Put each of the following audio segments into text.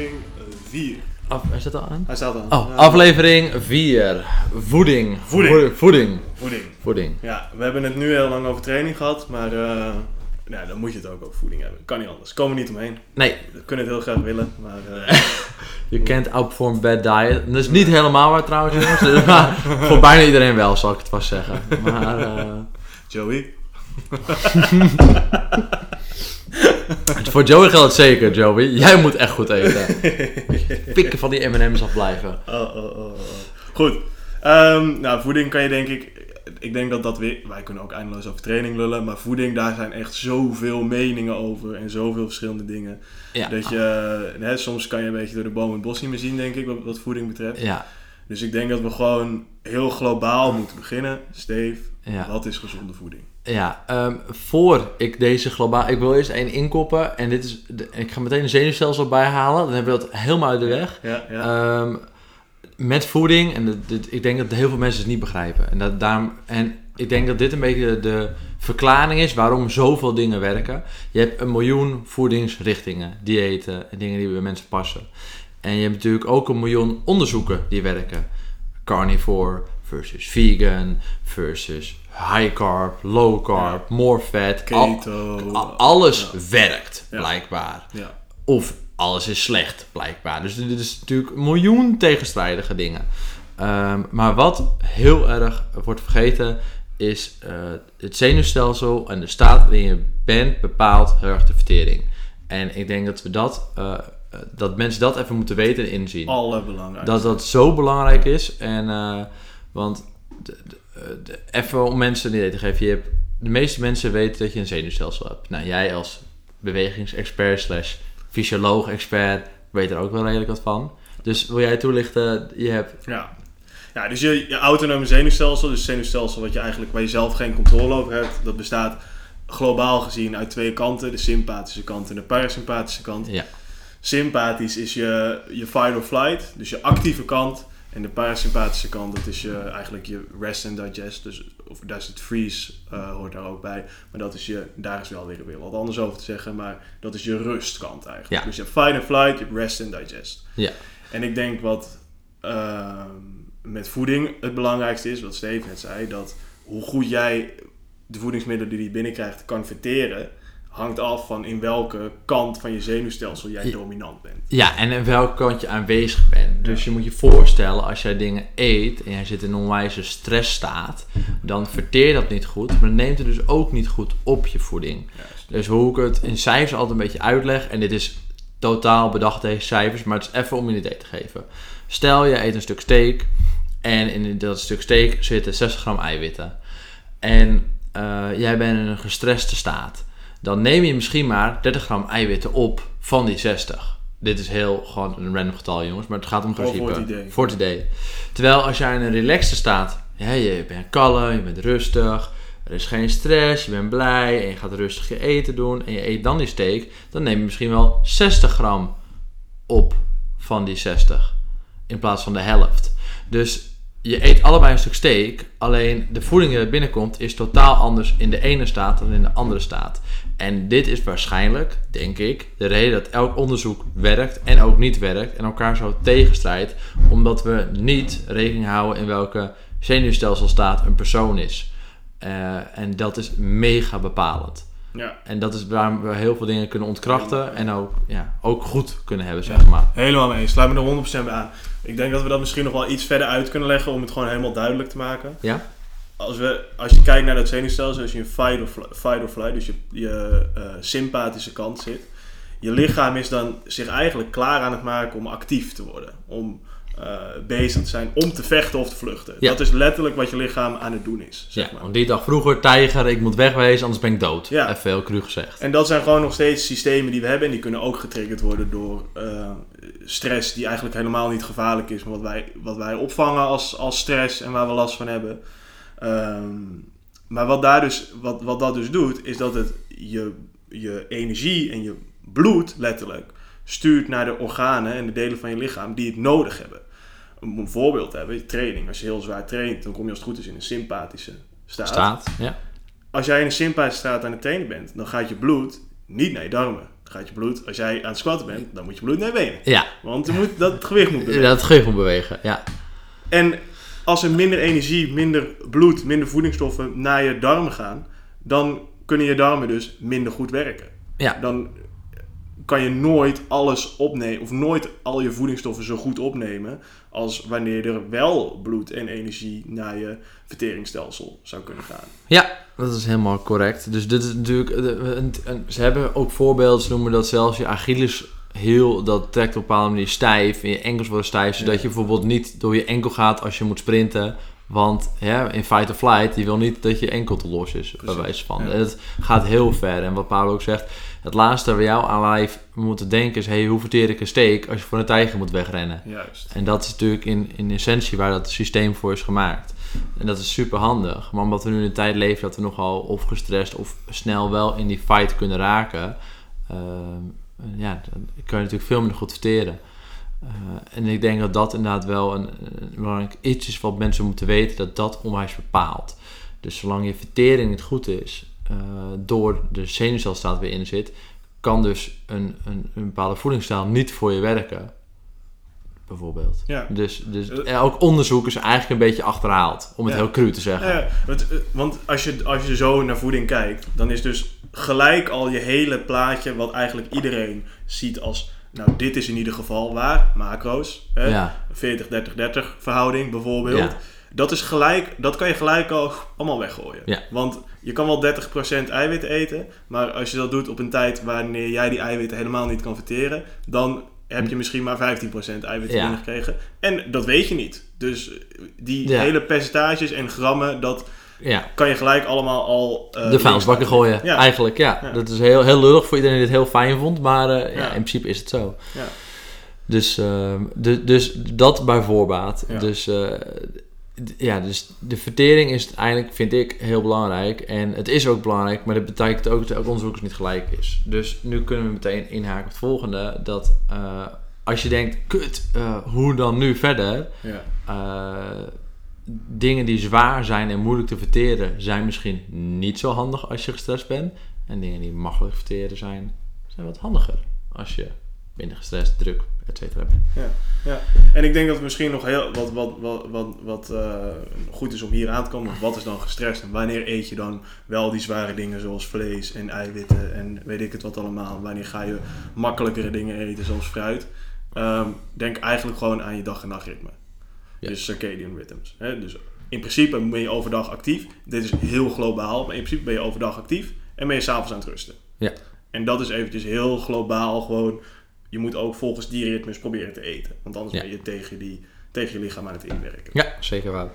aflevering 4. Is dat al aan? Hij staat aan. Oh, aflevering 4. Voeding. Ja, we hebben het nu heel lang over training gehad, maar dan moet je het ook over voeding hebben. Kan niet anders. Komen we niet omheen. Nee. We kunnen het heel graag willen, maar... You can't outperform bad diet. Dat is niet helemaal waar trouwens, jongens. Maar voor bijna iedereen wel, zal ik het vast zeggen. Maar... Joey? Voor Joey geldt het zeker, Joey. Jij moet echt goed eten. Pikken van die M&M's afblijven. Goed. Voeding kan je denk ik... Ik denk dat weer... Wij kunnen ook eindeloos over training lullen. Maar voeding, daar zijn echt zoveel meningen over. En zoveel verschillende dingen. Ja. Dat je... soms kan je een beetje door de boom het bos niet meer zien, denk ik. Wat voeding betreft. Ja. Dus ik denk dat we gewoon heel globaal moeten beginnen. Steve, wat is gezonde voeding? Ja, voor ik deze globaal... Ik wil eerst één inkoppen. En dit is... Ik ga meteen een zenuwstelsel bijhalen. Dan hebben we dat helemaal uit de weg. Ja. Met voeding. En ik denk dat heel veel mensen het niet begrijpen. En ik denk dat dit een beetje de verklaring is waarom zoveel dingen werken. Je hebt 1 miljoen voedingsrichtingen, diëten en dingen die bij mensen passen. En je hebt natuurlijk ook 1 miljoen onderzoeken die werken. Carnivore versus vegan versus high carb, low carb, more fat. Keto. Alles werkt, blijkbaar. Ja. Of alles is slecht, blijkbaar. Dus dit is natuurlijk 1 miljoen tegenstrijdige dingen. Maar wat heel erg wordt vergeten is het zenuwstelsel en de staat waarin je bent bepaalt heel erg de vertering. En ik denk dat we dat mensen dat even moeten weten en inzien. Allerbelangrijk. Dat zo belangrijk is. En want even om mensen een idee te geven. De meeste mensen weten dat je een zenuwstelsel hebt. Nou, jij als bewegingsexpert / fysioloog-expert weet er ook wel redelijk wat van. Dus wil jij toelichten? Je hebt... Ja, dus je autonome zenuwstelsel, dus het zenuwstelsel waar je zelf geen controle over hebt, dat bestaat globaal gezien uit 2 kanten. De sympathische kant en de parasympathische kant. Ja. Sympathisch is je fight or flight, dus je actieve kant. En de parasympathische kant, dat is eigenlijk je rest and digest. Dus, of digest freeze hoort daar ook bij. Maar dat is daar is wel weer wat anders over te zeggen. Maar dat is je rustkant eigenlijk. Ja. Dus je hebt fight and flight, je hebt rest and digest. Ja. En ik denk wat met voeding het belangrijkste is, wat Steve net zei. Dat hoe goed jij de voedingsmiddelen die je binnenkrijgt kan verteren, hangt af van in welke kant van je zenuwstelsel jij dominant bent. Ja, en in welke kant je aanwezig bent. Dus je moet je voorstellen, als jij dingen eet en jij zit in een onwijze stressstaat, dan verteer je dat niet goed, maar dan neemt het dus ook niet goed op je voeding. Juist. Dus hoe ik het in cijfers altijd een beetje uitleg, en dit is totaal bedacht tegen cijfers, maar het is even om je een idee te geven. Stel, je eet een stuk steak en in dat stuk steak zitten 60 gram eiwitten. En jij bent in een gestreste staat. Dan neem je misschien maar 30 gram eiwitten op van die 60. Dit is gewoon een random getal, jongens, maar het gaat om principe. Voor het idee. Terwijl als jij in een relaxte staat, je bent kalm, je bent rustig, er is geen stress, je bent blij en je gaat rustig je eten doen en je eet dan die steak, dan neem je misschien wel 60 gram op van die 60 in plaats van de helft. Dus je eet allebei een stuk steak, alleen de voeding die er binnenkomt is totaal anders in de ene staat dan in de andere staat. En dit is waarschijnlijk, denk ik, de reden dat elk onderzoek werkt en ook niet werkt en elkaar zo tegenstrijdt, omdat we niet rekening houden in welke zenuwstelselstaat een persoon is. En dat is mega bepalend. Ja. En dat is waarom we heel veel dingen kunnen ontkrachten en ook goed kunnen hebben, zeg maar. Helemaal mee eens. Sluit me er 100% bij aan. Ik denk dat we dat misschien nog wel iets verder uit kunnen leggen om het gewoon helemaal duidelijk te maken. Ja? Als je kijkt naar dat zenuwstelsel, als je in fight or flight, dus je sympathische kant zit, je lichaam is dan zich eigenlijk klaar aan het maken om actief te worden. Om bezig te zijn om te vechten of te vluchten. Ja. Dat is letterlijk wat je lichaam aan het doen is. Zeg maar. Want die dag vroeger, tijger, ik moet wegwezen, anders ben ik dood. Ja. Even heel cru gezegd. En dat zijn gewoon nog steeds systemen die we hebben en die kunnen ook getriggerd worden door stress die eigenlijk helemaal niet gevaarlijk is, maar wat wij opvangen als stress en waar we last van hebben. Maar wat dat dus doet, is dat het je energie en je bloed letterlijk stuurt naar de organen en de delen van je lichaam die het nodig hebben. Een voorbeeld te hebben, training. Als je heel zwaar traint, dan kom je als het goed is in een sympathische staat. Ja. Als jij in een sympathische staat aan het trainen bent, dan gaat je bloed niet naar je darmen. Dan gaat je bloed, als jij aan het squatten bent, dan moet je bloed naar je benen. Ja. Want dat gewicht moet bewegen. Dat gewicht moet bewegen, ja. En als er minder energie, minder bloed, minder voedingsstoffen naar je darmen gaan, dan kunnen je darmen dus minder goed werken. Ja. Dan kan je nooit alles opnemen, of nooit al je voedingsstoffen zo goed opnemen als wanneer er wel bloed en energie naar je verteringsstelsel zou kunnen gaan. Ja, dat is helemaal correct. Dus dit is natuurlijk, ze hebben ook voorbeelden, ze noemen dat zelfs je Achilles heel, dat trekt op een bepaalde manier stijf en je enkels worden stijf, zodat je bijvoorbeeld niet door je enkel gaat als je moet sprinten. Want in fight or flight, die wil niet dat je enkel te los is, bij wijze van. Ja. En het gaat heel ver. En wat Paolo ook zegt, het laatste waar jou aan lijf moeten denken is, hoe verteer ik een steek als je voor een tijger moet wegrennen? Juist. En dat is natuurlijk in essentie waar dat systeem voor is gemaakt. En dat is super handig. Maar omdat we nu in een tijd leven dat we nogal of gestrest of snel wel in die fight kunnen raken, dan kan je natuurlijk veel minder goed verteren. En ik denk dat dat inderdaad wel een belangrijk iets is wat mensen moeten weten, dat onwijs bepaalt. Dus zolang je vertering niet goed is, door de zenuwcelstaat weer in zit, kan dus een bepaalde voedingsstijl niet voor je werken. Bijvoorbeeld. Ja. Dus ook onderzoek is eigenlijk een beetje achterhaald, om het heel cru te zeggen. Ja, want als je zo naar voeding kijkt, dan is dus gelijk al je hele plaatje, wat eigenlijk iedereen ziet als, nou, dit is in ieder geval waar, macro's, 40-30-30 verhouding bijvoorbeeld. Ja. Dat kan je gelijk al allemaal weggooien. Ja. Want je kan wel 30% eiwitten eten, maar als je dat doet op een tijd wanneer jij die eiwitten helemaal niet kan verteren, dan heb je misschien maar 15% eiwitten binnengekregen. En dat weet je niet. Dus die hele percentages en grammen, dat kan je gelijk allemaal al de vuilnisbakken gooien, eigenlijk. Ja. Dat is heel, heel lullig voor iedereen die het heel fijn vond, maar in principe is het zo. Ja. Dus dat bij voorbaat. Ja. Dus de vertering is eigenlijk, vind ik, heel belangrijk. En het is ook belangrijk, maar dat betekent ook dat onderzoek niet gelijk is. Dus nu kunnen we meteen inhaken op het volgende. Dat als je denkt, hoe dan nu verder? Ja. Dingen die zwaar zijn en moeilijk te verteren zijn misschien niet zo handig als je gestrest bent. En dingen die makkelijk verteren zijn wat handiger als je minder gestrest, druk, et cetera bent. Ja. En ik denk dat het misschien nog heel wat goed is om hier aan te komen. Wat is dan gestrest en wanneer eet je dan wel die zware dingen zoals vlees en eiwitten en weet ik het wat allemaal. Wanneer ga je makkelijkere dingen eten zoals fruit. Denk eigenlijk gewoon aan je dag- en nachtritme. Ja. Dus circadian rhythms. Hè? Dus in principe ben je overdag actief. Dit is heel globaal, maar in principe ben je overdag actief en ben je 's avonds aan het rusten. Ja. En dat is eventjes heel globaal gewoon. Je moet ook volgens die ritmes proberen te eten. Want anders ben je tegen je lichaam aan het inwerken. Ja, zeker waar.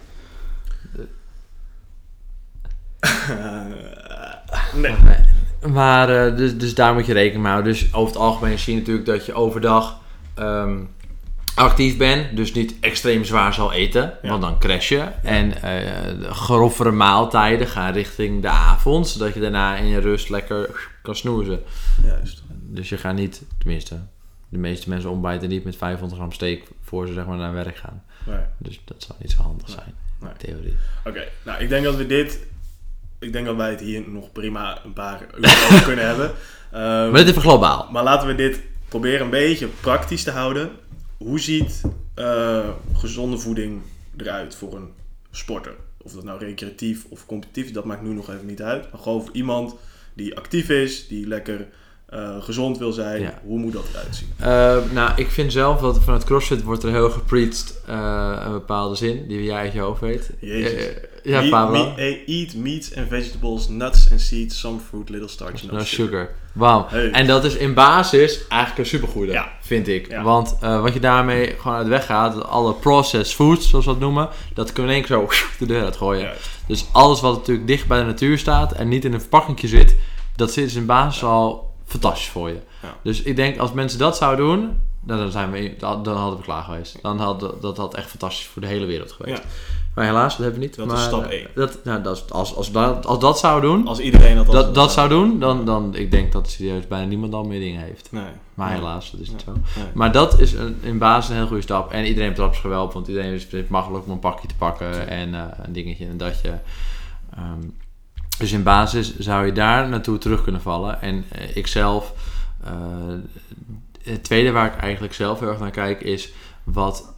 Nee. Maar dus daar moet je rekening mee houden. Dus over het algemeen zie je natuurlijk dat je overdag actief bent. Dus niet extreem zwaar zal eten. Want dan crash je. Ja. En grovere maaltijden gaan richting de avond. Zodat je daarna in je rust lekker kan snoezen. Juist. Dus je gaat niet, tenminste, de meeste mensen ontbijten niet met 500 gram steak voor ze zeg maar naar werk gaan. Nee. Dus dat zou niet zo handig zijn, in theorie. Oké, nou ik denk dat wij het hier nog prima een paar uur over kunnen hebben. Maar dit even globaal. Maar laten we dit proberen een beetje praktisch te houden. Hoe ziet gezonde voeding eruit voor een sporter? Of dat nou recreatief of competitief, dat maakt nu nog even niet uit. Maar gewoon voor iemand die actief is, die lekker gezond wil zijn. Ja. Hoe moet dat eruit zien? Nou, ik vind zelf dat vanuit CrossFit wordt er heel gepreached een bepaalde zin die jij uit je hoofd weet. Jezus. Pablo. Eat meats and vegetables, nuts and seeds, some fruit, little starch, no sugar. Wauw. Hey. En dat is in basis eigenlijk een supergoede, vind ik. Ja. Want wat je daarmee gewoon uit de weg gaat, alle processed foods, zoals we dat noemen, dat kunnen we in één keer zo de deur uitgooien. Ja. Dus alles wat natuurlijk dicht bij de natuur staat en niet in een verpakkingje zit, dat zit dus in basis al fantastisch voor je. Ja. Dus ik denk als mensen dat zouden doen, dan hadden we klaar geweest. Dat had echt fantastisch voor de hele wereld geweest. Ja. Maar helaas, dat hebben we niet. Dat is stap 1. Als dat zou doen, als iedereen dat zou doen, dan ik denk dat serieus bijna niemand dan meer dingen heeft. Nee. Maar helaas, dat is niet zo. Nee. Maar dat is in basis een heel goede stap. En iedereen trapt zich wel op, want iedereen is makkelijk om een pakje te pakken en een dingetje en datje. Dus in basis zou je daar naartoe terug kunnen vallen. En ik zelf Het tweede waar ik eigenlijk zelf heel erg naar kijk is wat,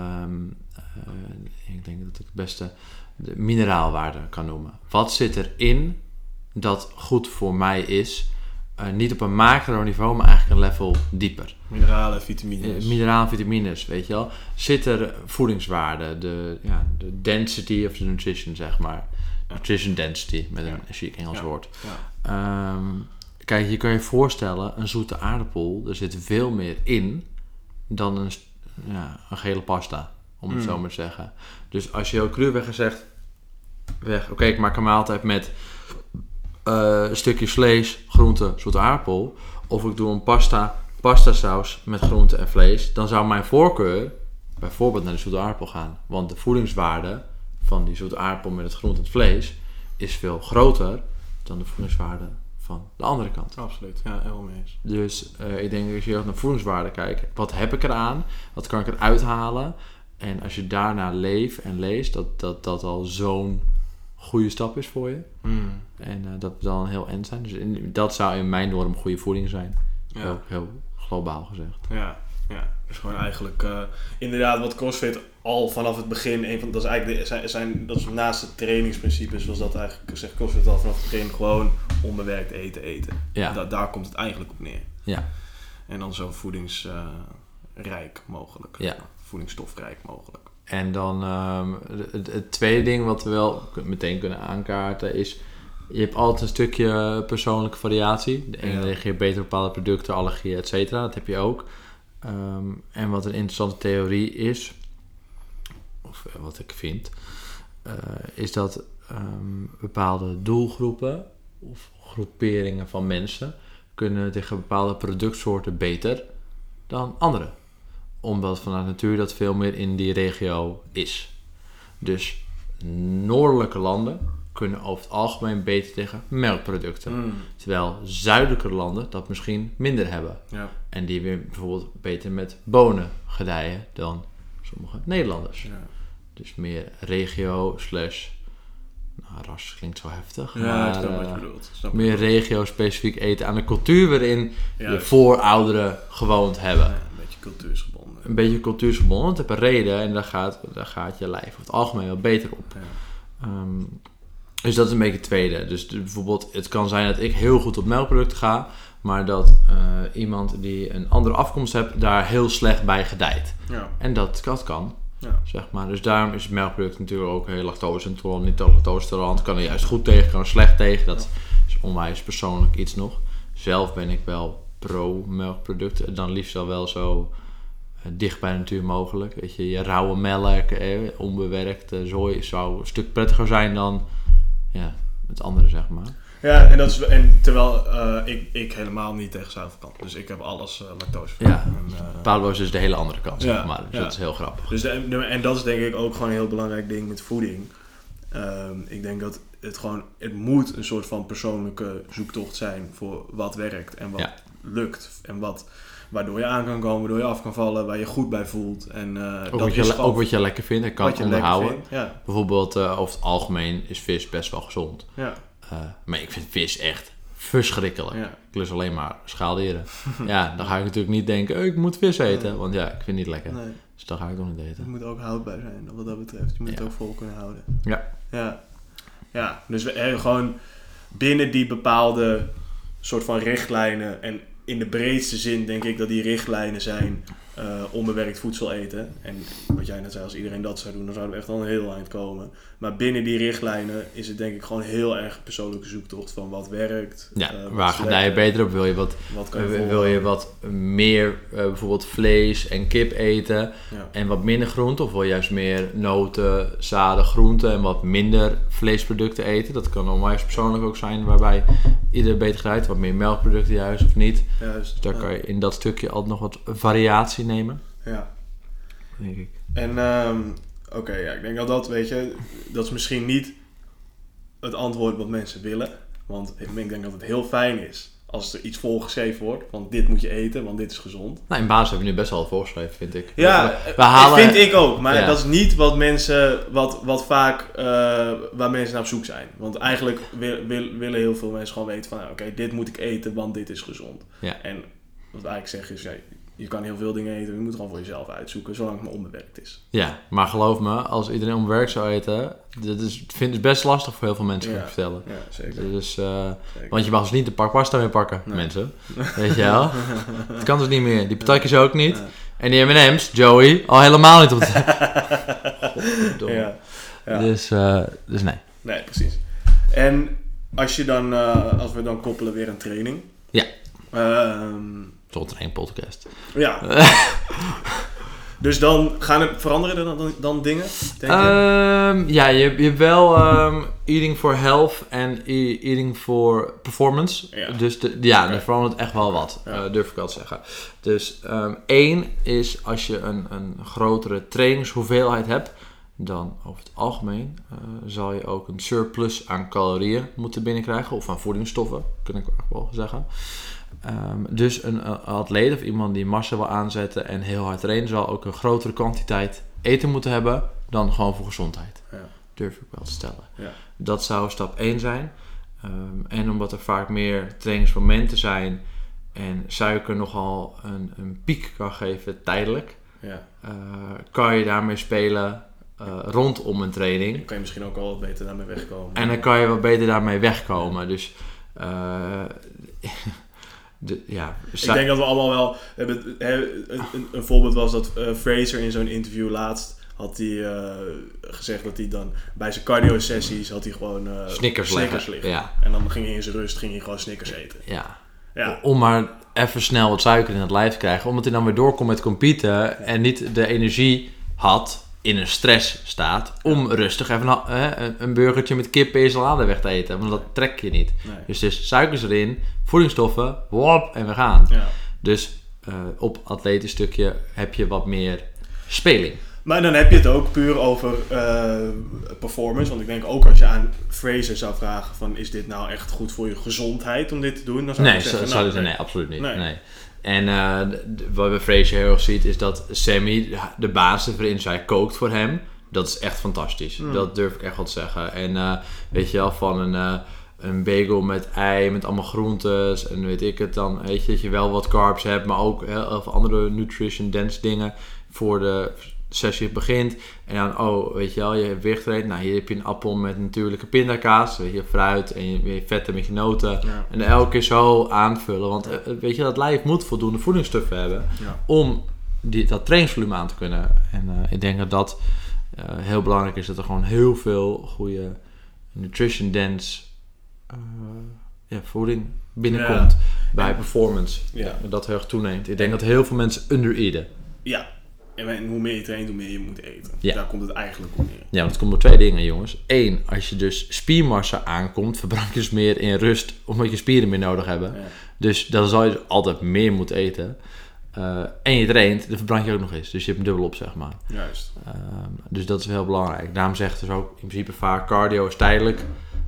ik denk dat ik het beste de mineraalwaarde kan noemen. Wat zit erin dat goed voor mij is? Niet op een macro-niveau, maar eigenlijk een level dieper. Mineralen, vitamines. Mineralen, vitamines, weet je wel. Zit er voedingswaarde, de density of the nutrition, zeg maar. Ja. Nutrition density, met een chic Engels woord. Ja. Kijk, je kan je voorstellen, een zoete aardappel, er zit veel meer in dan een gele pasta, om het zo maar te zeggen. Dus als je heel cruwweg zegt, oké, ik maak een maaltijd met een stukje vlees, groente, zoete aardappel, of ik doe een pasta saus met groente en vlees, dan zou mijn voorkeur bijvoorbeeld naar de zoete aardappel gaan. Want de voedingswaarde van die zoete aardappel met het groente en het vlees is veel groter dan de voedingswaarde van de andere kant. Absoluut, ja, helemaal mee eens. Dus ik denk als je naar voedingswaarde kijkt, wat heb ik eraan? Wat kan ik eruit halen? En als je daarna leeft en leest, dat al zo'n goede stap is voor je. En dat zal een heel end zijn. Dus dat zou in mijn norm goede voeding zijn. Ja. Heel globaal gezegd. Ja. Dus gewoon eigenlijk inderdaad wat CrossFit al vanaf het begin, dat is eigenlijk dat is naast het trainingsprincipe, zoals dat eigenlijk zegt CrossFit al vanaf het begin, gewoon onbewerkt eten. Ja. Daar komt het eigenlijk op neer. Ja. En dan zo voedingsrijk mogelijk. Ja. Voedingsstofrijk mogelijk. En dan het tweede ding wat we wel meteen kunnen aankaarten is, je hebt altijd een stukje persoonlijke variatie. De ene reageert beter op bepaalde producten, allergieën, et cetera. Dat heb je ook. En wat een interessante theorie is, of wat ik vind, is dat bepaalde doelgroepen of groeperingen van mensen kunnen tegen bepaalde productsoorten beter dan anderen. Omdat vanuit natuur dat veel meer in die regio is. Dus noordelijke landen kunnen over het algemeen beter tegen melkproducten. Terwijl zuidelijke landen dat misschien minder hebben. Ja. En die weer bijvoorbeeld beter met bonen gedijen dan sommige Nederlanders. Ja. Dus meer regio / ras klinkt zo heftig. Ja, maar, ik snap wat je bedoelt. Meer regio-specifiek eten aan de cultuur waarin je voorouderen gewoond hebben. Ja, een beetje cultuursgebonden. Een beetje cultuursgebonden, want het heeft een reden en daar gaat je lijf over het algemeen wel beter op. Ja. Dus dat is een beetje het tweede. Dus bijvoorbeeld, het kan zijn dat ik heel goed op melkproducten ga, maar dat iemand die een andere afkomst heeft, daar heel slecht bij gedijt. Ja. En dat kan. Ja. Zeg maar. Dus daarom is melkproduct natuurlijk ook heel lactose-intolerant, niet lactose-tolerant. Kan er juist goed tegen, kan er slecht tegen. Dat is onwijs persoonlijk iets nog. Zelf ben ik wel pro-melkproducten. Dan liefst wel zo dicht bij de natuur mogelijk. Weet je rauwe melk, onbewerkt zooi zou een stuk prettiger zijn dan het andere, zeg maar. Ja, en terwijl ik helemaal niet tegen zout kan. Dus ik heb alles lactosevrij. Ja, Pablo is dus de hele andere kant, zeg maar. Dus dat is heel grappig. Dus en dat is denk ik ook gewoon een heel belangrijk ding met voeding. Ik denk dat het moet een soort van persoonlijke zoektocht zijn voor wat werkt en wat lukt. En waardoor je aan kan komen, waardoor je af kan vallen, waar je goed bij voelt. En, ook wat je lekker vindt en kan onderhouden. Ja. Bijvoorbeeld over het algemeen is vis best wel gezond. Ja. Maar ik vind vis echt verschrikkelijk. Ja. Ik lust alleen maar schaaldieren. Ja, dan ga ik natuurlijk niet denken, ik moet vis eten. Want ik vind het niet lekker. Nee. Dus dan ga ik nog niet eten. Er moet ook houdbaar zijn, wat dat betreft. Je moet het ook vol kunnen houden. Ja, dus gewoon binnen die bepaalde soort van richtlijnen. En in de breedste zin denk ik dat die richtlijnen zijn onbewerkt voedsel eten. En wat jij net zei, als iedereen dat zou doen, dan zouden we echt al een heel eind komen. Maar binnen die richtlijnen is het denk ik gewoon heel erg persoonlijke zoektocht van wat werkt. Ja, waar ga je beter op? Wil je wat meer bijvoorbeeld vlees en kip eten en wat minder groenten? Of wil je juist meer noten, zaden, groenten en wat minder vleesproducten eten? Dat kan onwijs persoonlijk ook zijn, waarbij ieder beter gaat. Wat meer melkproducten juist of niet. Juist, dus daar kan je in dat stukje altijd nog wat variatie nemen. Ja. Denk ik. En ik denk dat dat is misschien niet het antwoord wat mensen willen. Want ik denk dat het heel fijn is als er iets volgeschreven wordt, want dit moet je eten, want dit is gezond. Nou, in basis hebben we nu best wel voorgeschreven, vind ik. Ja, we halen... vind ik ook. Maar dat is niet wat mensen, wat vaak, waar mensen naar op zoek zijn. Want eigenlijk willen heel veel mensen gewoon weten van, oké, dit moet ik eten, want dit is gezond. Ja. En wat ik eigenlijk zeg is, je kan heel veel dingen eten, je moet gewoon voor jezelf uitzoeken, zolang het maar onbewerkt is. Ja, maar geloof me, als iedereen onbewerkt zou eten, vind ik best lastig voor heel veel mensen, kan ik vertellen. Ja, zeker. Dus, zeker. Want je mag dus niet de pak pasta meer pakken, mensen. Weet je wel? Het kan dus niet meer. Die patatjes ook niet. Ja. En die M&M's, Joey, al helemaal niet op de... Godverdomme. Ja. Dus nee. Nee, precies. En als je dan, als we dan koppelen weer een training. Ja. Tot een podcast. Ja. Dus dan veranderen er dan dingen, denk je? Ja, je hebt wel eating for health en eating for performance. Ja. Dus er verandert echt wel wat, durf ik wel te zeggen. Dus 1 is als je een grotere trainingshoeveelheid hebt, dan over het algemeen zal je ook een surplus aan calorieën moeten binnenkrijgen. Of aan voedingsstoffen, kan ik wel zeggen. Dus een atleet of iemand die massa wil aanzetten en heel hard trainen, zal ook een grotere kwantiteit eten moeten hebben dan gewoon voor gezondheid. Ja. Durf ik wel te stellen. Ja. Dat zou stap 1 zijn. En omdat er vaak meer trainingsmomenten zijn en suiker nogal een piek kan geven tijdelijk, kan je daarmee spelen rondom een training. Dan kan je misschien ook al wat beter daarmee wegkomen. En dan kan je wat beter daarmee wegkomen. Dus... ik denk dat we allemaal wel hebben. Een voorbeeld was dat Fraser in zo'n interview laatst had hij gezegd dat hij dan bij zijn cardio sessies had hij gewoon Snickers liggen. Ja. En dan ging hij in zijn rust gewoon Snickers eten. Ja. Om maar even snel wat suiker in het lijf te krijgen, omdat hij dan weer doorkomt met competen en niet de energie had in een stressstaat om rustig even een burgertje met kip en salade weg te eten. Want dat trek je niet. Nee. Dus het is suikers erin, voedingsstoffen, wop, en we gaan. Ja. Dus op atletisch stukje heb je wat meer speling. Maar dan heb je het ook puur over performance. Want ik denk ook als je aan Fraser zou vragen van, is dit nou echt goed voor je gezondheid om dit te doen? Dan zou ik zeggen, nee, absoluut niet. Nee. En wat bij Fraser heel erg ziet is dat Sammy, de basis waarin zij kookt voor hem, dat is echt fantastisch. Dat durf ik echt wel te zeggen. En weet je wel, van een bagel met ei, met allemaal groentes en weet ik het dan, weet je, dat je wel wat carbs hebt, maar ook heel veel andere nutrition dense dingen voor de sessie begint. En dan, weet je wel, je hebt weer getraind. Nou, hier heb je een appel met natuurlijke pindakaas, weet je, fruit en je vetten met je noten. Ja. En elke keer zo aanvullen. Want weet je, dat lijf moet voldoende voedingsstoffen hebben om dat trainingsvolume aan te kunnen. En ik denk dat heel belangrijk is dat er gewoon heel veel goede nutrition dense voeding binnenkomt bij performance. Ja. Dat heel erg toeneemt. Ik denk dat heel veel mensen under-eaten. Ja. En hoe meer je traint, hoe meer je moet eten. Ja. Daar komt het eigenlijk op neer. Ja, want het komt door 2 dingen, jongens. 1, als je dus spiermassa aankomt, verbrand je dus meer in rust, omdat je spieren meer nodig hebben. Ja. Dus dan zal je dus altijd meer moeten eten. En je traint, dan verbrand je ook nog eens. Dus je hebt hem dubbel op, zeg maar. Juist. Dus dat is heel belangrijk. Daarom zegt dus ook in principe vaak, cardio is tijdelijk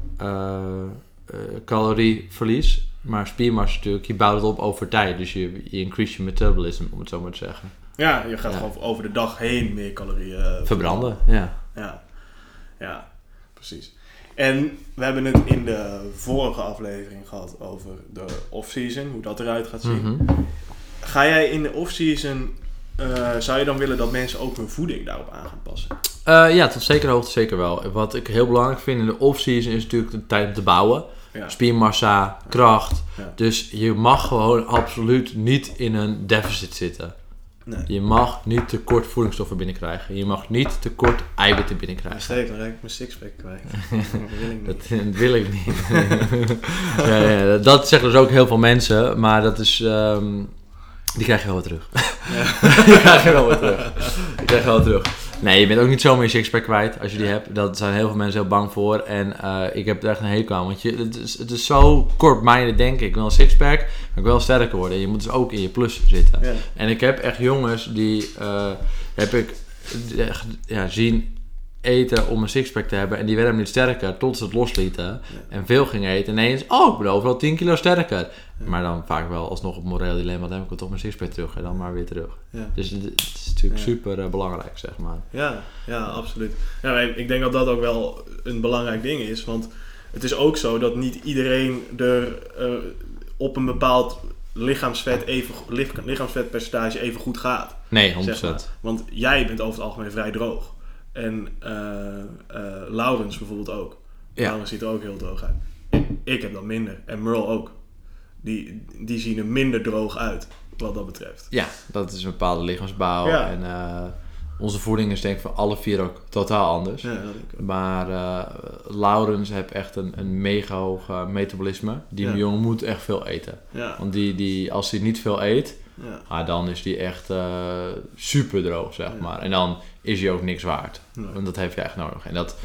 calorieverlies. Maar spiermassa natuurlijk, je bouwt het op over tijd. Dus je increase je metabolism, om het zo maar te zeggen. Ja, je gaat gewoon over de dag heen meer calorieën verbranden. Ja, precies. En we hebben het in de vorige aflevering gehad over de off-season, hoe dat eruit gaat zien. Mm-hmm. Ga jij in de off-season, zou je dan willen dat mensen ook hun voeding daarop aan gaan passen? Ja, tot zekere hoogte zeker wel. Wat ik heel belangrijk vind in de off-season is natuurlijk de tijd om te bouwen. Ja. Spiermassa, kracht. Ja. Dus je mag gewoon absoluut niet in een deficit zitten. Nee. Je mag niet tekort voedingsstoffen binnenkrijgen. Je mag niet tekort eiwitten binnenkrijgen. Steek, dan raak ik mijn sixpack kwijt. Dat wil ik niet. Dat zeggen dus ook heel veel mensen. Maar dat is... die krijg je wel weer terug. Die krijg je wel weer terug. Nee, je bent ook niet zomaar je sixpack kwijt als je die hebt. Daar zijn heel veel mensen heel bang voor. En ik heb er echt een hekel aan. Want het is zo kort-minded, denk ik. Ik wil een sixpack, maar ik wil sterker worden. En je moet dus ook in je plus zitten. Ja. En ik heb echt jongens die heb ik zien eten om een sixpack te hebben. En die werden niet sterker tot ze het loslieten. En veel gingen eten. En ineens, ik ben overal 10 kilo sterker. Ja. Maar dan vaak wel alsnog op moreel dilemma. Dan heb ik wel toch mijn sixpack terug en dan maar weer terug. Ja. Dus het is natuurlijk super belangrijk, zeg maar. Ja, absoluut. Ja, ik denk dat dat ook wel een belangrijk ding is. Want het is ook zo dat niet iedereen er op een bepaald lichaamsvetpercentage even goed gaat. Nee, 100%. Zeg maar. Want jij bent over het algemeen vrij droog. En Laurens bijvoorbeeld ook. Ja. Laurens ziet er ook heel droog uit. Ik heb dat minder. En Merle ook. Die zien er minder droog uit, wat dat betreft. Ja, dat is een bepaalde lichaamsbouw. Ja. En onze voeding is denk ik voor alle 4 ook totaal anders. Ja, dat denk ik ook. Maar Laurens heeft echt een mega hoog metabolisme. Die jongen moet echt veel eten. Ja. Want als hij niet veel eet, dan is die echt super droog, zeg maar. En dan is hij ook niks waard. Nee. Want dat heeft hij echt nodig. En dat...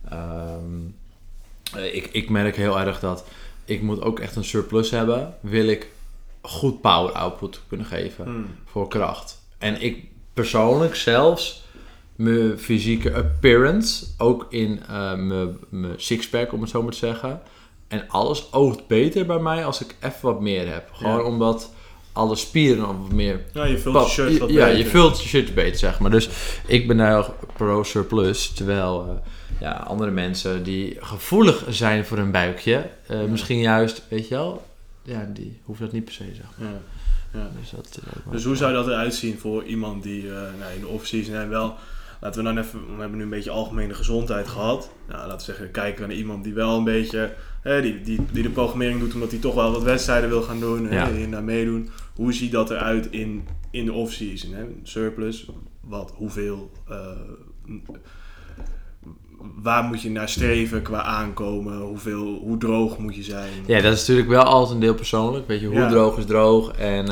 Ik merk heel erg dat ik moet ook echt een surplus hebben. Wil ik goed power output kunnen geven voor kracht. En ik persoonlijk zelfs mijn fysieke appearance, ook in mijn sixpack om het zo maar te zeggen. En alles oogt beter bij mij als ik even wat meer heb. Gewoon omdat alle spieren wat meer... Ja, je vult je shirt wat beter. Ja, je vult je shirt beter, zeg maar. Dus ik ben daar pro surplus, terwijl... andere mensen die gevoelig zijn voor hun buikje, misschien juist, weet je wel, die hoeven dat niet per se, zeg maar. Ja. Dus hoe zou dat eruit zien voor iemand die in de off-season en wel, laten we dan even, we hebben nu een beetje algemene gezondheid gehad. Nou, laten we zeggen, kijken we naar iemand die wel een beetje, die de programmering doet omdat hij toch wel wat wedstrijden wil gaan doen, en daar meedoen. Hoe ziet dat eruit in de off-season? Surplus, hoeveel... waar moet je naar streven qua aankomen? Hoe droog moet je zijn? Ja, dat is natuurlijk wel altijd een deel persoonlijk. Weet je, hoe droog is droog? En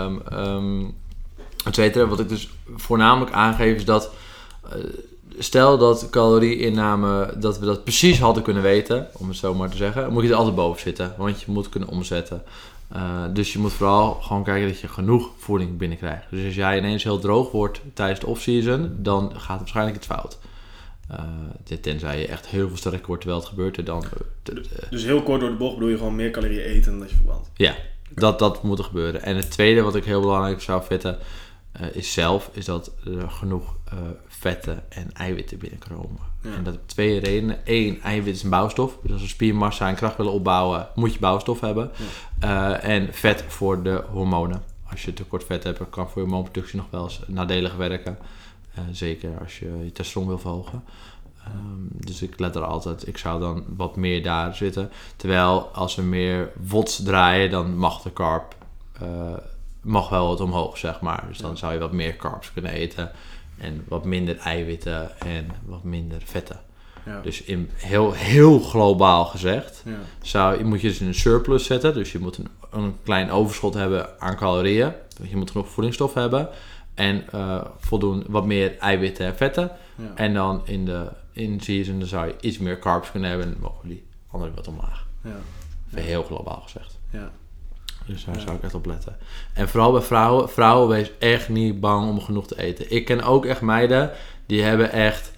et cetera. Wat ik dus voornamelijk aangeef is dat... stel dat calorieinname, dat we dat precies hadden kunnen weten, om het zo maar te zeggen, moet je er altijd boven zitten. Want je moet kunnen omzetten. Dus je moet vooral gewoon kijken dat je genoeg voeding binnenkrijgt. Dus als jij ineens heel droog wordt tijdens de off-season, dan gaat waarschijnlijk het fout. Tenzij je echt heel veel sterker wordt terwijl het gebeurt. Dan, dus heel kort door de bocht bedoel je gewoon meer calorieën eten dan dat je verbrandt? Ja, dat moet er gebeuren. En het tweede wat ik heel belangrijk zou vinden is dat er genoeg vetten en eiwitten binnenkomen. Ja. En dat heb 2 redenen. 1, eiwit is een bouwstof. Dus als we spiermassa en kracht willen opbouwen, moet je bouwstof hebben. Ja. En vet voor de hormonen. Als je tekort vet hebt, kan voor je hormoonproductie nog wel eens nadelig werken. Zeker als je je testosteron wil verhogen. Dus ik let er altijd, ik zou dan wat meer daar zitten. Terwijl als we meer WODs draaien, dan mag de carb mag wel wat omhoog, zeg maar. Dus dan zou je wat meer carbs kunnen eten. En wat minder eiwitten en wat minder vetten. Ja. Dus in heel globaal gezegd, moet je dus in een surplus zetten. Dus je moet een klein overschot hebben aan calorieën. Je moet genoeg voedingsstof hebben. En voldoen wat meer eiwitten en vetten. Ja. En dan in season dan zou je iets meer carbs kunnen hebben. En dan mogen die andere wat omlaag. Ja. Heel globaal gezegd. Ja. Dus daar zou ik echt op letten. En vooral bij vrouwen. Vrouwen, wees echt niet bang om genoeg te eten. Ik ken ook echt meiden. Die hebben echt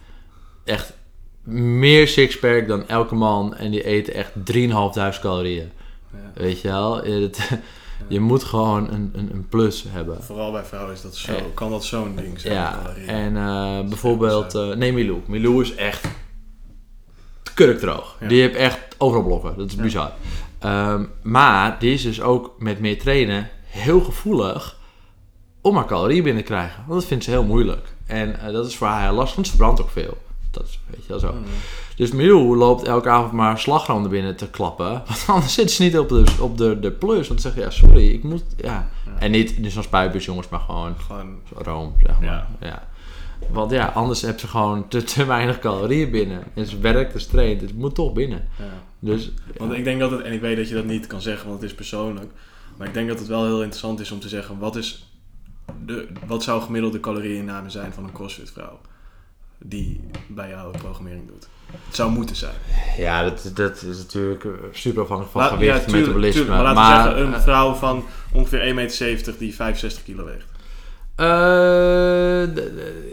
meer sixpack dan elke man. En die eten echt 3.500 calorieën. Ja. Weet je wel? Je moet gewoon een plus hebben. Vooral bij vrouwen is dat zo. Kan dat zo'n ding zijn? Ja, en bijvoorbeeld... Milou. Milou is echt kurkdroog. Ja. Die heeft echt overal blokken. Dat is bizar. Maar die is dus ook met meer trainen heel gevoelig om haar calorieën binnen te krijgen. Want dat vindt ze heel moeilijk. En dat is voor haar heel lastig, want ze verbrandt ook veel. Dat is, weet je wel zo. Dus Milou loopt elke avond maar slagroom er binnen te klappen. Want anders zit ze niet op de plus. Want ze zegt, sorry, ik moet... Ja. En niet zo'n spuitbus, jongens, maar gewoon room, zeg maar. Ja. Want anders heb ze gewoon te weinig calorieën binnen. En ze werkt, ze traint, het moet toch binnen. Ja. Dus, want ik denk dat het... En ik weet dat je dat niet kan zeggen, want het is persoonlijk. Maar ik denk dat het wel heel interessant is om te zeggen... Wat zou gemiddelde calorieinname zijn van een CrossFit vrouw? Die bij jou een programmering doet. Het zou moeten zijn. Ja, dat is natuurlijk super afhankelijk van gewicht, metabolisme. Maar laten we zeggen, een vrouw van ongeveer 1,70 meter die 65 kilo weegt.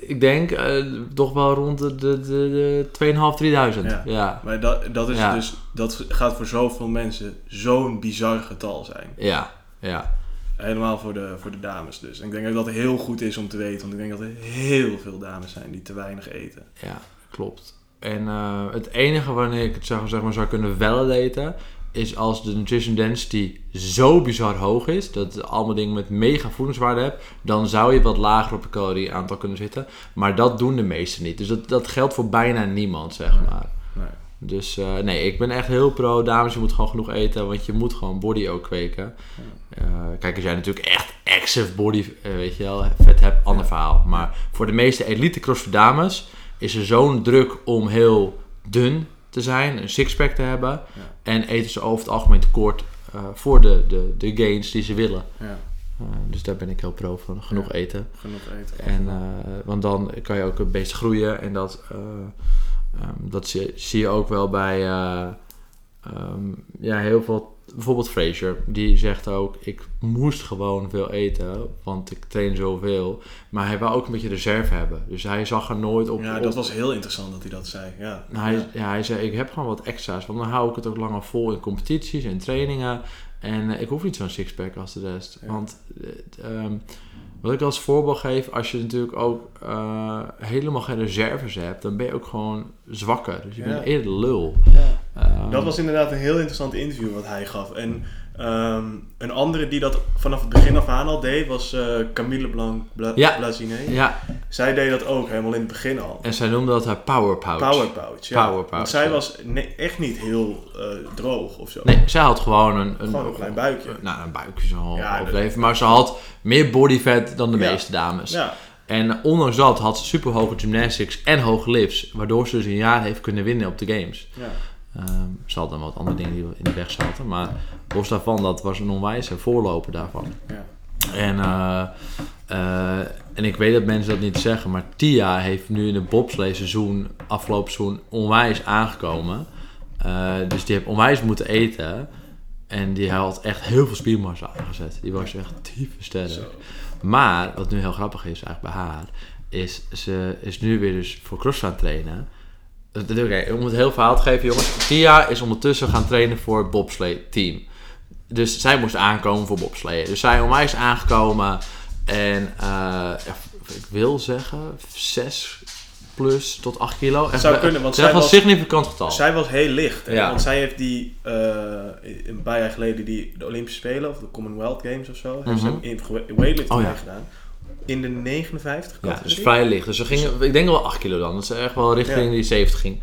Ik denk toch wel rond de 2.500, 3.000. Ja. Maar dat is dus, dat gaat voor zoveel mensen zo'n bizar getal zijn. Ja. Helemaal voor de dames dus. En ik denk dat heel goed is om te weten, want ik denk dat er heel veel dames zijn die te weinig eten. Ja, klopt. En het enige wanneer ik het zou kunnen validaten, is als de nutrition density zo bizar hoog is, dat het allemaal dingen met mega voedingswaarde hebt, dan zou je wat lager op een calorie aantal kunnen zitten. Maar dat doen de meesten niet. Dus dat geldt voor bijna niemand, zeg maar. Nee. Dus ik ben echt heel pro. Dames, je moet gewoon genoeg eten, want je moet gewoon body ook kweken. Kijk, als jij natuurlijk echt excessive body, vet hebt, ander verhaal. Maar voor de meeste elite CrossFit dames is er zo'n druk om heel dun te zijn, een sixpack te hebben. Ja. En eten ze over het algemeen tekort voor de gains die ze willen. Ja. Dus daar ben ik heel pro van. Genoeg eten. Genoeg eten. En, want dan kan je ook het best groeien. En dat zie je ook wel bij heel veel. Bijvoorbeeld Fraser, die zegt ook, ik moest gewoon veel eten, want ik train zoveel. Maar hij wou ook een beetje reserve hebben. Dus hij zag er nooit op. Ja, dat was heel interessant dat hij dat zei. Hij zei, ik heb gewoon wat extra's, want dan hou ik het ook langer vol in competities en trainingen. En ik hoef niet zo'n sixpack als de rest. Ja. Want wat ik als voorbeeld geef, als je natuurlijk ook helemaal geen reserves hebt, dan ben je ook gewoon zwakker. Dus je bent eerder lul. Ja. Dat was inderdaad een heel interessant interview wat hij gaf. En een andere die dat vanaf het begin af aan al deed, was Camille Blazinet. Ja. Zij deed dat ook helemaal in het begin al. En zij noemde dat haar Power Pouch. Power Pouch, ja. Power Pouch, want zij was echt niet heel droog of zo. Nee, zij had gewoon een klein buikje. Een buikje zo overleven. Maar ze had meer body fat dan de meeste dames. Ja. En ondanks dat had ze super hoge gymnastics en hoge lifts, waardoor ze dus een jaar heeft kunnen winnen op de games. Ja. Ze had dan wat andere dingen die in de weg zaten, maar los daarvan, dat was een onwijze voorloper daarvan. Ja. En ik weet dat mensen dat niet zeggen, maar Tia heeft nu in het bobsleeseizoen, afgelopen seizoen, onwijs aangekomen. Dus die heeft onwijs moeten eten. En die had echt heel veel spiermassa aangezet. Die was echt type sterk. Zo. Maar, wat nu heel grappig is eigenlijk bij haar, is ze is nu weer dus voor cross gaan trainen. Oké, om het heel verhaal te geven, jongens. Tia is ondertussen gaan trainen voor het bobsleigh team. Dus zij moest aankomen voor bobsleeën. Dus zij onwijs aangekomen. En ik wil zeggen 6 plus tot 8 kilo. Dat zou kunnen, want zij was een significant getal. Zij was heel licht. Ja. Want zij heeft een paar jaar geleden de Olympische Spelen, of de Commonwealth Games of zo, heeft ze in weightlifting meegedaan. In de 59 categorie. Ja, dus vrij licht. Dus ze gingen, ik denk wel 8 kilo dan. Dat is echt wel richting die 70 ging.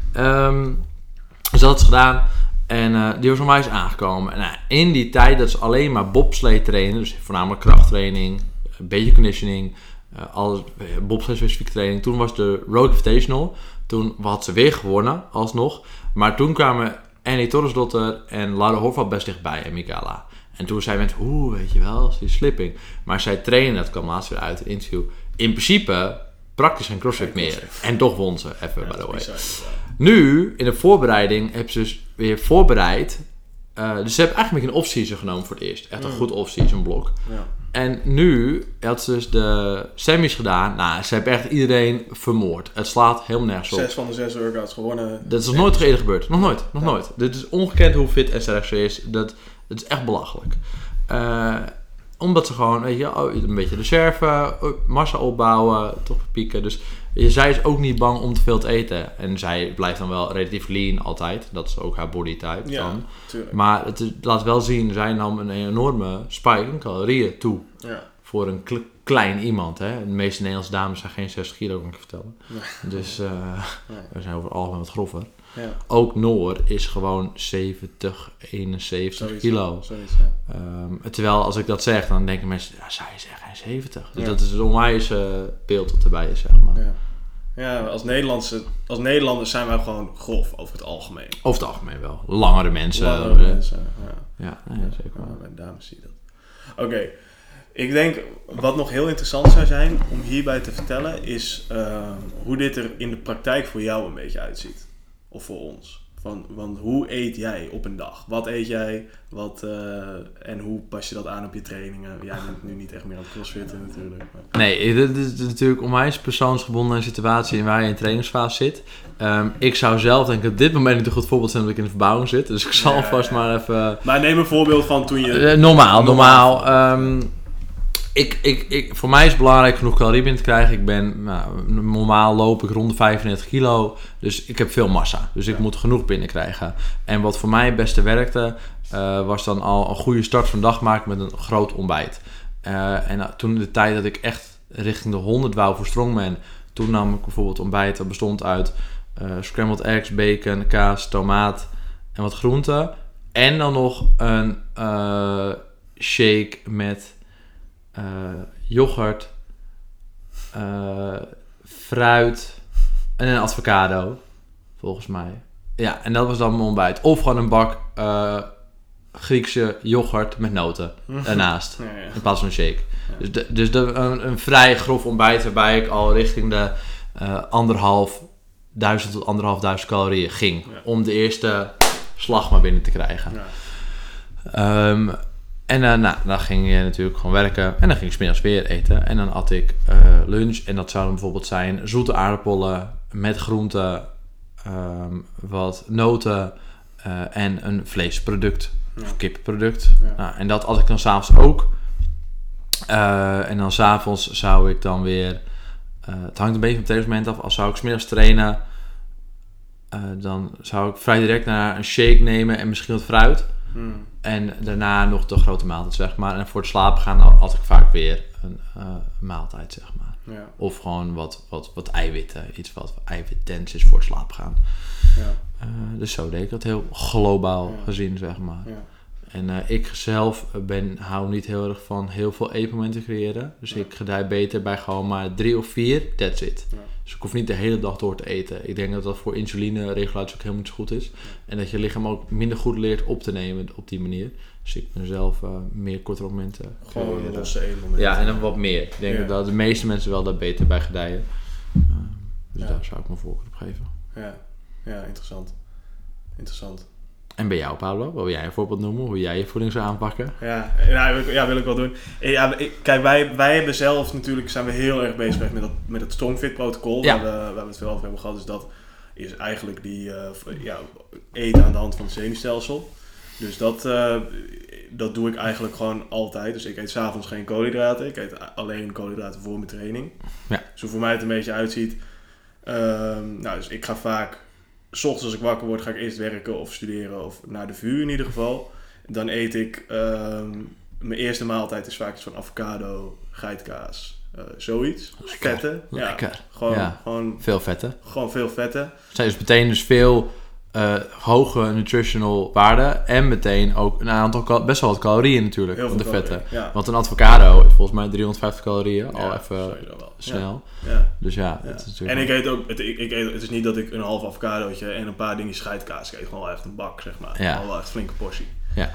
Dus dat had ze gedaan. En die was onwijs aangekomen. En in die tijd dat ze alleen maar bobsleigh trainen, dus voornamelijk krachttraining, een beetje conditioning, alles bobsleigh specifieke training. Toen was de Road Invitational. Toen had ze weer gewonnen, alsnog. Maar toen kwamen Annie Torresdotter en Laura Horvath best dichtbij en Michaela. En toen zei men, weet je wel, die slipping. Maar zij trainen, dat kwam laatst weer uit, het interview. In principe, praktisch geen crossfit meer. En toch won ze, even by the way. Nu, in de voorbereiding, hebben ze dus weer voorbereid. Dus ze hebben eigenlijk een off-season genomen voor het eerst. Echt een goed off-season blok. Ja. En nu had ze dus de semis gedaan. Nou, ze hebben echt iedereen vermoord. Het slaat helemaal nergens op. 6 van de 6 workouts gewonnen. Dat is nog nooit eerder gebeurd. Nog nooit. Dit is ongekend hoe fit en sterk ze is. Het is echt belachelijk. Omdat ze gewoon, weet je, een beetje reserve, massa opbouwen, toch pieken. Dus zij is ook niet bang om te veel te eten. En zij blijft dan wel relatief lean altijd. Dat is ook haar body type. Ja, dan. Tuurlijk. Maar het laat wel zien, zij nam een enorme spike in calorieën toe. Ja. Voor een klein iemand. Hè. De meeste Nederlandse dames zijn geen 60 kilo, kan ik je vertellen. Nee. Dus we zijn over het algemeen wat grover. Ja. Ook Noor is gewoon 70, 71 kilo. Zoiets, terwijl als ik dat zeg, dan denken mensen, zij is echt geen 70. Dus dat is een onwijs beeld dat erbij is, zeg maar. Ja, als Nederlanders zijn wij gewoon grof over het algemeen. Over het algemeen wel. Langere mensen. Ja, zeker. Bij dames zie je dat. Oké. Ik denk, wat nog heel interessant zou zijn om hierbij te vertellen, is hoe dit er in de praktijk voor jou een beetje uitziet. Of voor ons. Want hoe eet jij op een dag? Wat eet jij? En hoe pas je dat aan op je trainingen? Jij bent nu niet echt meer aan het crossfitten natuurlijk. Maar. Nee, dit is natuurlijk onwijs persoonsgebonden situatie in waar je in trainingsfase zit. Ik zou zelf denk ik op dit moment niet een goed voorbeeld zijn dat ik in de verbouwing zit. Dus ik zal vast maar even... Maar neem een voorbeeld van toen je... Normaal. Voor mij is het belangrijk genoeg calorieën binnen te krijgen. Normaal loop ik rond de 35 kilo. Dus ik heb veel massa. Dus ik moet genoeg binnenkrijgen. En wat voor mij het beste werkte, was dan al een goede start van de dag maken met een groot ontbijt. Toen in de tijd dat ik echt richting de 100 wou voor strongman, toen nam ik bijvoorbeeld ontbijt dat bestond uit scrambled eggs, bacon, kaas, tomaat en wat groenten. En dan nog een shake met yoghurt, fruit en een avocado, volgens mij. Ja, en dat was dan mijn ontbijt. Of gewoon een bak Griekse yoghurt met noten daarnaast, in plaats van een shake. Ja. Dus een vrij grof ontbijt waarbij ik al richting de 1.500 tot 1.500 calorieën ging. Ja. Om de eerste slag maar binnen te krijgen. Ja. Dan ging je natuurlijk gewoon werken. En dan ging ik 's middags weer eten. En dan at ik lunch. En dat zou dan bijvoorbeeld zijn zoete aardappelen met groenten, wat noten en een vleesproduct. Of kipproduct. Ja. Nou, en dat at ik dan 's avonds ook. En dan 's avonds zou ik dan weer... het hangt een beetje van het trainingsmoment af. Als zou ik 's middags trainen, dan zou ik vrij direct naar een shake nemen en misschien wat fruit. En daarna nog de grote maaltijd, zeg maar. En voor het slapen gaan had ik vaak weer een maaltijd, zeg maar. Ja. Of gewoon wat eiwitten. Iets wat eiwitdens is voor het slapen gaan. Ja. Dus zo deed ik dat heel globaal gezien, zeg maar. Ja. En ik zelf hou niet heel erg van heel veel eetmomenten creëren. Dus ik gedij beter bij gewoon maar 3 of 4, that's it. Ja. Dus ik hoef niet de hele dag door te eten. Ik denk dat dat voor insulineregulatie ook helemaal niet zo goed is. Ja. En dat je lichaam ook minder goed leert op te nemen op die manier. Dus ik ben zelf meer kortere momenten. Gewoon losse eetmomenten. Ja, en dan wat meer. Ik denk dat de meeste mensen wel daar beter bij gedijen. Dus daar zou ik mijn voorkeur op geven. Ja, interessant. En bij jou, Pablo, wil jij een voorbeeld noemen hoe jij je voeding zou aanpakken? Ja, wil ik wel doen. Kijk, wij hebben zelf natuurlijk, zijn we heel erg bezig met het Strongfit protocol. Ja. Waar we het veel over hebben gehad. Dus dat is eigenlijk die eten aan de hand van het zenuwstelsel. Dus dat doe ik eigenlijk gewoon altijd. Dus ik eet 's avonds geen koolhydraten. Ik eet alleen koolhydraten voor mijn training. Ja. Dus hoe voor mij het een beetje uitziet. Dus ik ga vaak... 's ochtends als ik wakker word, ga ik eerst werken of studeren of naar de VU in ieder geval. Dan eet ik... mijn eerste maaltijd is vaak iets van avocado, geitkaas, zoiets. Vetten. Lekker. Ja, gewoon veel vetten. Gewoon veel vetten. Zijn dus meteen veel hoge nutritional waarden en meteen ook een aantal best wel wat calorieën natuurlijk van de vetten. Ja. Want een avocado is volgens mij 350 calorieën, al even snel. Ja. Dus het is natuurlijk... En ik eet ook, het is niet dat ik een half avocadootje en een paar dingetjes geitkaas, ik eet gewoon wel echt een bak, zeg maar. Ja. Al wel echt een flinke portie. Ja.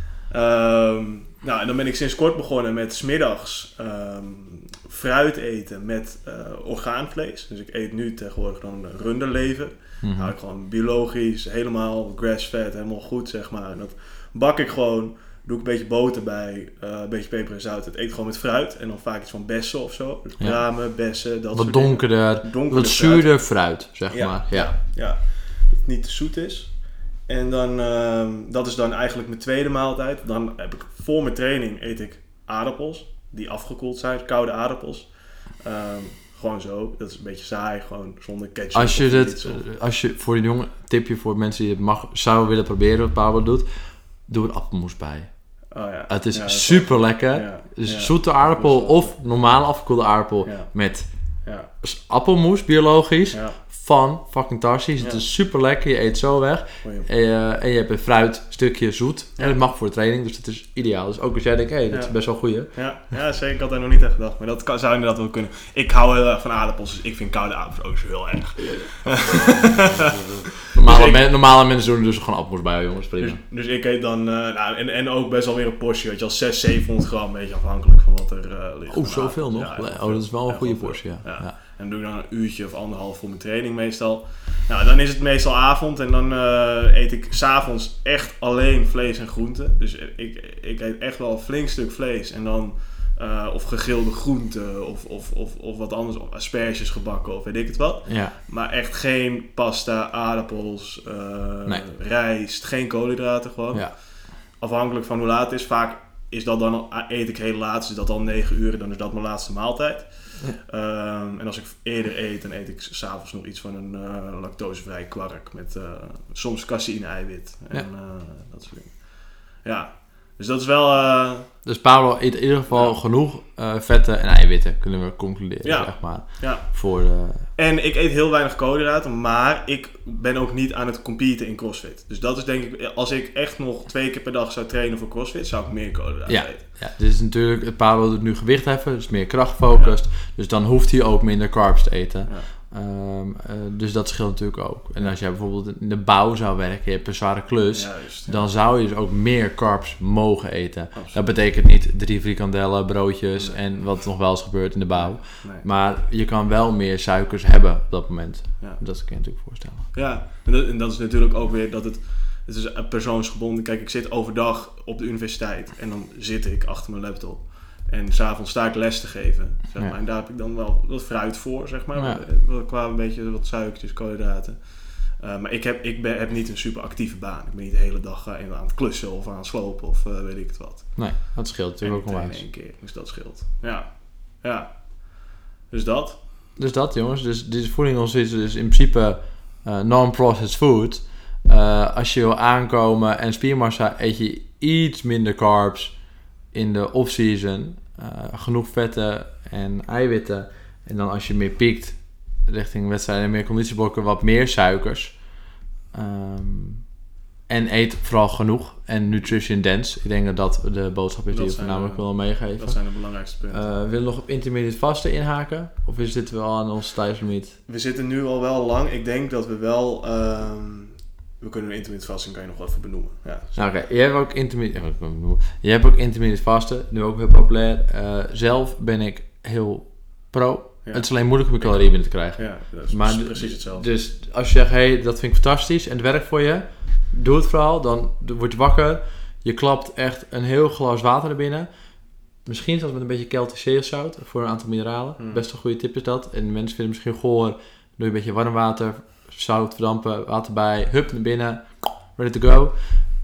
En dan ben ik sinds kort begonnen met 's middags fruit eten met orgaanvlees. Dus ik eet nu tegenwoordig dan runderlever. Nou, ik gewoon biologisch, helemaal grass-fed, helemaal goed, zeg maar. En dat bak ik gewoon, doe ik een beetje boter bij, een beetje peper en zout. Het eet gewoon met fruit en dan vaak iets van bessen of zo. Dus bramen, bessen, dat wat soort donkerder, wat zuurder fruit, zeg maar. Ja, dat het niet te zoet is. En dan, dat is dan eigenlijk mijn tweede maaltijd. Dan heb ik voor mijn training eet ik aardappels, die afgekoeld zijn, koude aardappels. Gewoon zo, dat is een beetje saai, gewoon zonder ketchup. Als je voor die jongen, tipje voor mensen die het zou willen proberen wat Pablo doet, doe er appelmoes bij. Oh ja. Het is super lekker. Ja. Dus zoete aardappel of normale afgekoelde aardappel met appelmoes, biologisch. Ja. Fucking fantastisch. Het is super lekker. Je eet zo weg. En je hebt een fruit, stukje zoet. En het mag voor de training, dus het is ideaal. Dus ook als jij denkt, dit is best wel goed. Ja, zeker. Ik had daar nog niet aan gedacht. Maar dat zou inderdaad wel kunnen. Ik hou heel erg van aardappels, dus ik vind koude aardappels ook zo heel erg. Normale mensen doen er dus gewoon appelmoes bij, jongens. Prima. Dus ik eet dan... en ook best wel weer een portie. Weet je, al 600-700 gram. Een beetje afhankelijk van wat er ligt. Zoveel nog? Ja, dat is wel een goede portie, En dan doe ik dan een uurtje of 1,5 voor mijn training meestal. Nou, dan is het meestal avond en dan eet ik 's avonds echt alleen vlees en groenten. Dus ik eet echt wel een flink stuk vlees en dan of gegrilde groenten of wat anders, of asperges gebakken of weet ik het wat. Ja. Maar echt geen pasta, aardappels, rijst, geen koolhydraten gewoon. Ja. Afhankelijk van hoe laat het is. Vaak is dat dan, eet ik heel laat, is dat al 9 uur, dan is dat mijn laatste maaltijd. Ja. En als ik eerder eet, dan eet ik 's avonds nog iets van een lactosevrij kwark met soms caseïne-eiwit en dat soort dingen. Ja, dus dat is wel... Dus Pablo eet in ieder geval genoeg vetten en eiwitten, kunnen we concluderen, zeg maar. Ja. En ik eet heel weinig koolhydraten, maar ik ben ook niet aan het competen in CrossFit. Dus dat is denk ik, als ik echt nog 2 keer per dag zou trainen voor CrossFit, zou ik meer koolhydraten eten. Ja, dit is natuurlijk, Pablo doet nu gewicht heffen, dus meer krachtgefocust. Ja. Dus dan hoeft hij ook minder carbs te eten. Ja. Dus dat scheelt natuurlijk ook. En als jij bijvoorbeeld in de bouw zou werken, je hebt een zware klus, dan zou je dus ook meer carbs mogen eten. Absoluut. Dat betekent niet 3 frikandellen, broodjes en wat nog wel eens gebeurt in de bouw. Nee. Maar je kan wel meer suikers hebben op dat moment. Ja. Dat kan je natuurlijk voorstellen. Ja, en dat is natuurlijk ook weer dat het is persoonsgebonden. Kijk, ik zit overdag op de universiteit en dan zit ik achter mijn laptop. En s'avonds sta ik les te geven, zeg maar. En daar heb ik dan wel wat fruit voor, zeg maar. Ja. Qua een beetje wat suikertjes, koolhydraten. Maar ik heb niet een super actieve baan. Ik ben niet de hele dag aan het klussen of aan het slopen of weet ik het wat. Nee, dat scheelt natuurlijk ook wel eens. 1 keer, dus dat scheelt. Ja. Dus dat. Dus dat, jongens. Dus dit is voeding is dus in principe non-processed food. Als je wil aankomen en spiermassa, eet je iets minder carbs in de off-season, genoeg vetten en eiwitten. En dan als je meer piekt richting wedstrijden en meer conditieblokken, wat meer suikers. En eet vooral genoeg. En nutrition dense. Ik denk dat dat de boodschap is die we voornamelijk willen meegeven. Dat zijn de belangrijkste punten. Willen we nog op intermittent vasten inhaken? Of zitten we al aan ons tijdslimiet? We zitten nu al wel lang. Ik denk dat we wel... we kunnen een intermittent fasting, kan je nog wel even benoemen. Ja, Oké. Je hebt ook intermittent vasten, nu ook heel populair. Zelf ben ik heel pro. Ja. Het is alleen moeilijk om je calorieën binnen te krijgen. Ja, dat is precies hetzelfde. Dus als je zegt, dat vind ik fantastisch en het werkt voor je, doe het vooral. Dan word je wakker. Je klapt echt een heel glas water er binnen. Misschien zelfs met een beetje Celtic zeezout voor een aantal mineralen. Best een goede tip is dat. En mensen vinden het misschien goor. Doe je een beetje warm water, zout verdampen, water bij, hup naar binnen, ready to go.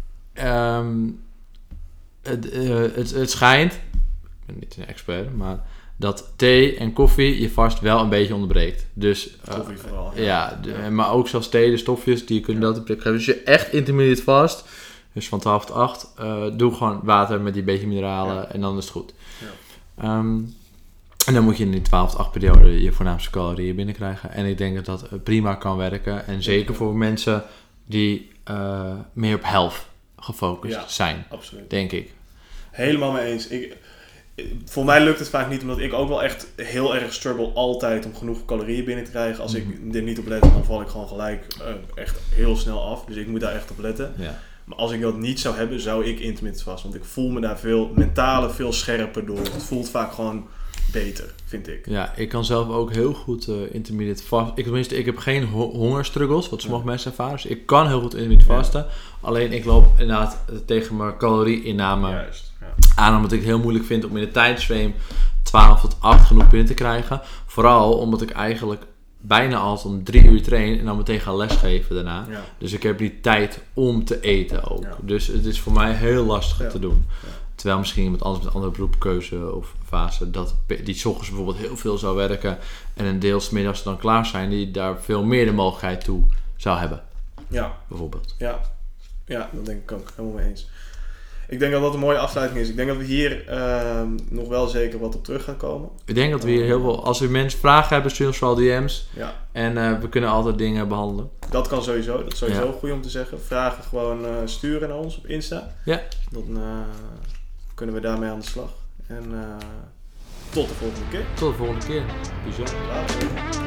Het schijnt, ik ben niet een expert, maar dat thee en koffie je vast wel een beetje onderbreekt. Dus, koffie vooral. Maar ook zelfs thee, de stofjes, die kunnen dat op plek geven. Dus je echt intermittent vast, dus van 12 tot 8, doe gewoon water met die beetje mineralen en dan is het goed. Ja. En dan moet je in die 12 tot 8 periode je voornaamste calorieën binnenkrijgen. En ik denk dat dat prima kan werken. En zeker voor mensen die meer op health gefocust zijn. Absoluut. Denk ik. Helemaal mee eens. Voor mij lukt het vaak niet, omdat ik ook wel echt heel erg struggle altijd om genoeg calorieën binnen te krijgen. Als ik er niet op let, dan val ik gewoon gelijk echt heel snel af. Dus ik moet daar echt op letten. Ja. Maar als ik dat niet zou hebben, zou ik intermittent vast. Want ik voel me daar veel scherper door. Het voelt vaak gewoon beter, vind ik. Ja, ik kan zelf ook heel goed intermittent vast. Ik heb geen hongerstruggles, wat sommige mensen ervaren. Dus ik kan heel goed intermittent vasten. Alleen ik loop inderdaad tegen mijn calorieinname aan. Omdat ik het heel moeilijk vind om in de tijdsframe 12 tot 8 genoeg binnen te krijgen. Vooral omdat ik eigenlijk bijna altijd om 3 uur train en dan meteen ga lesgeven daarna. Ja. Dus ik heb niet tijd om te eten ook. Ja. Dus het is voor mij heel lastig te doen. Ja. Terwijl misschien iemand anders met een andere beroepskeuze of fase, die 's ochtends bijvoorbeeld heel veel zou werken en een deel 's middags dan klaar zijn, die daar veel meer de mogelijkheid toe zou hebben. Ja. Bijvoorbeeld. Ja, dat denk ik ook. Helemaal mee eens. Ik denk dat dat een mooie afsluiting is. Ik denk dat we hier nog wel zeker wat op terug gaan komen. Ik denk dat we hier heel veel... Als u mensen vragen hebben, stuur ons vooral DM's. Ja. En we kunnen altijd dingen behandelen. Dat kan sowieso. Dat is sowieso goed om te zeggen. Vragen gewoon sturen naar ons op Insta. Ja. Dan kunnen we daarmee aan de slag. En tot de volgende keer. Tot de volgende keer. Bijzonder.